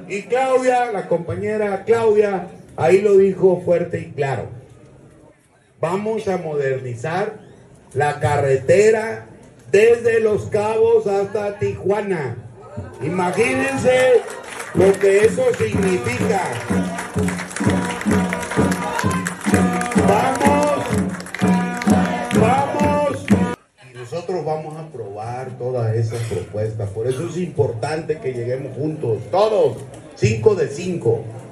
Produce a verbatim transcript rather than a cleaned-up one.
Y Claudia, la compañera Claudia, ahí lo dijo fuerte y claro. Vamos a modernizar la carretera desde Los Cabos hasta Tijuana. Imagínense lo que eso significa. Vamos, vamos. Y nosotros vamos a aprobar todas esas propuestas. Por eso es importante que lleguemos juntos, todos, cinco de cinco.